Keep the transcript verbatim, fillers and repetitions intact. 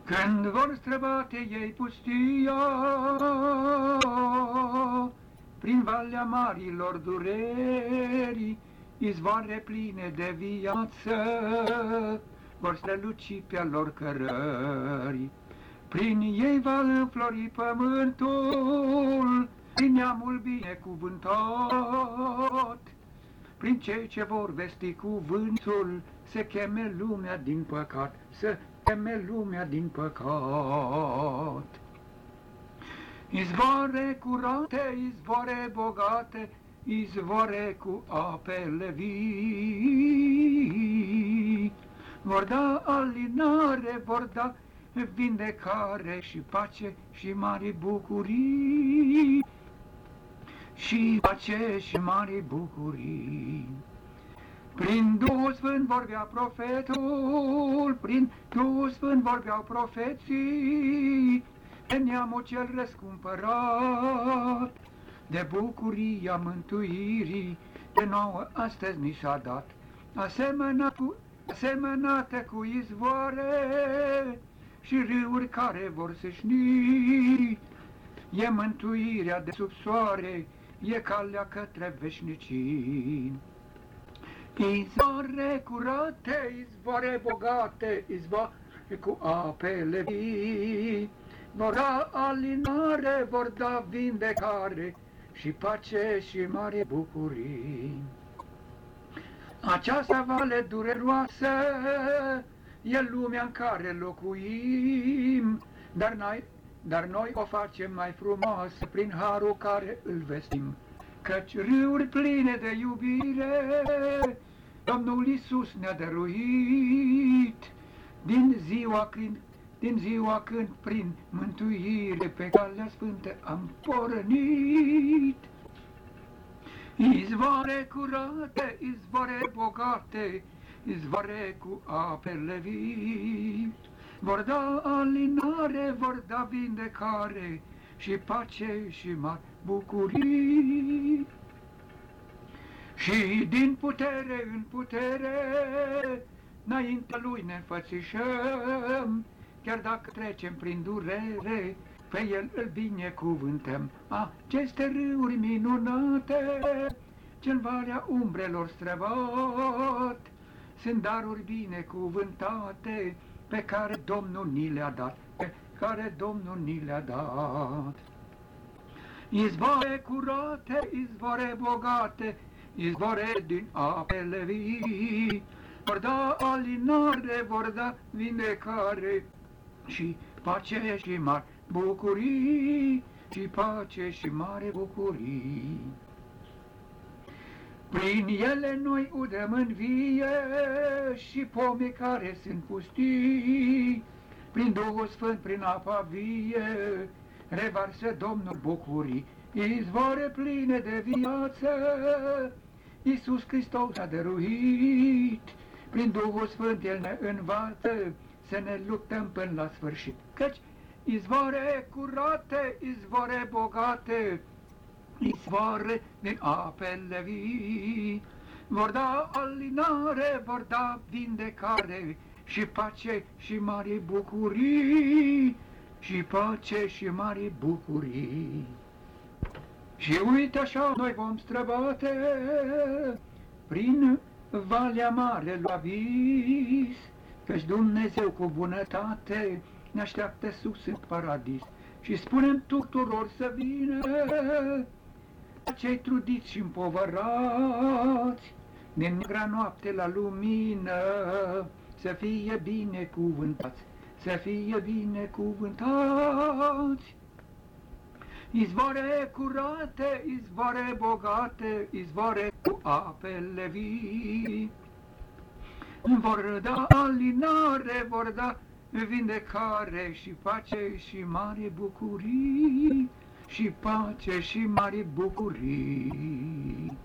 Când vor străbate ei pustia, prin valea marilor dureri, izvoare pline de viață vor străluci pe-a lor cărări. Prin ei va înflori pământul, prin neamul binecuvântat, prin cei ce vor vesti cuvântul, se cheme lumea din păcat, să cheme lumea din păcat. Izvoare curate, izvoare bogate, izvoare cu apele vii, vor da alinare, vor da vindecare și pace și mari bucurii, și pace și mari bucurii. Prin Duhul Sfânt vorbea profetul, prin Duhul Sfânt vorbeau profeții, de neamul cel răscumpărat, de bucuria mântuirii, de nouă astăzi ni s-a dat, asemănată cu, asemănată cu izvoare și râuri care vor sâșni. E mântuirea de sub soare, e calea către veșnicii. Izvoare curate, izvoare bogate, izvoare cu apele vii, vor da alinare, vor da vindecare și pace și mare bucurii. Această vale dureroasă e lumea în care locuim, dar noi, dar noi o facem mai frumoasă prin harul care îl vestim. Căci râuri pline de iubire Domnul Iisus ne-a dăruit, din ziua când, din ziua când prin mântuire pe calea sfântă am pornit. Izvoare curate, izvoare bogate, izvoare cu apele vii, vor da alinare, vor da vindecare și pace și mari bucurii. Și din putere în putere, înaintea lui ne înfățișăm, chiar dacă trecem prin durere, pe el îl binecuvântăm. Aceste râuri minunate, ce-n valea umbrelor străbat, sunt daruri binecuvântate, pe care Domnul ni le-a dat, pe care Domnul ni le-a dat. Izvoare curate, izvoare bogate, izvoare din apele vii, vor da alinare, vor da vindecare și pace și mari bucurii, și pace și mare bucurii. Prin ele noi udăm în vie și pomi care sunt pustii, prin Duhul Sfânt, prin apa vie, revarsă Domnul bucurii, izvoare pline de viață, Iisus Hristos a dăruit, prin Duhul Sfânt El ne învață să ne luptăm până la sfârșit. Căci izvoare curate, izvoare bogate, izvoare din apele vii, vor da alinare, vor da vindecare și pace și mari bucurii, și pace și mari bucurii. Și uite așa noi vom străbate prin valea mare la vis, căci Dumnezeu cu bunătate ne așteaptă sus în paradis. Și spunem tuturor să vină, cei trudiți și împovărați, din negra noapte la lumină, să fie binecuvântați, să fie binecuvântați. Izvoare curate, izvoare bogate, izvoare cu apele vii, vor da alinare, vor da vindecare și pace și mari bucurii, și pace și mari bucurii.